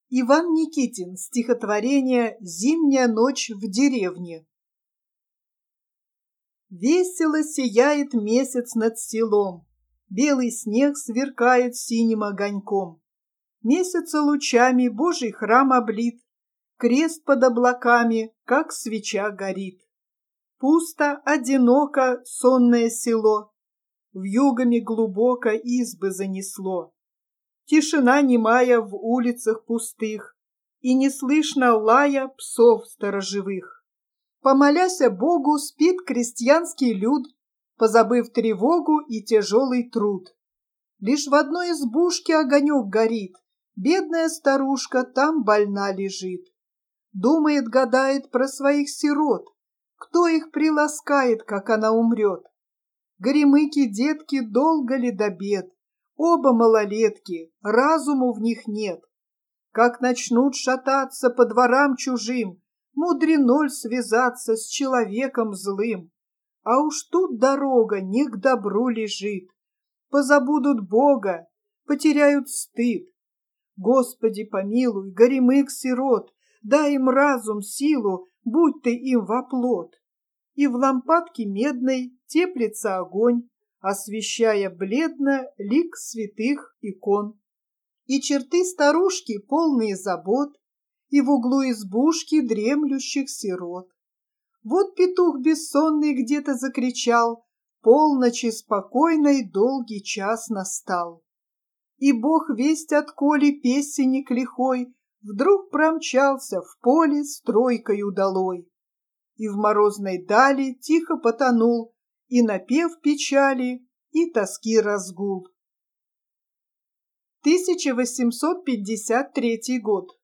Иван Никитин. Стихотворение «Зимняя ночь в деревне». Весело сияет месяц над селом, белый снег сверкает синим огоньком. Месяца лучами Божий храм облит, крест под облаками, как свеча горит. Пусто, одиноко сонное село, вьюгами глубоко избы занесло. Тишина немая в улицах пустых, и не слышно лая псов сторожевых. Помоляся Богу, спит крестьянский люд, позабыв тревогу и тяжелый труд. Лишь в одной избушке огонек горит, бедная старушка там больна лежит. Думает, гадает про своих сирот, кто их приласкает, как она умрет. Горемыки детки долго ли до бед? Оба малолетки, разуму в них нет. Как начнут шататься по дворам чужим, мудреноль связаться с человеком злым. А уж тут дорога не к добру лежит. Позабудут Бога, потеряют стыд. Господи, помилуй, горемык-сирот, дай им разум, силу, будь ты им во плот. И в лампадке медной теплится огонь, освещая бледно лик святых икон. И черты старушки, полные забот, и в углу избушки дремлющих сирот. Вот петух бессонный где-то закричал, полночи спокойной долгий час настал. И Бог весть отколи песенник лихой вдруг промчался в поле стройкой удалой. И в морозной дали тихо потонул и напев печали, и тоски разгул. 1853 год.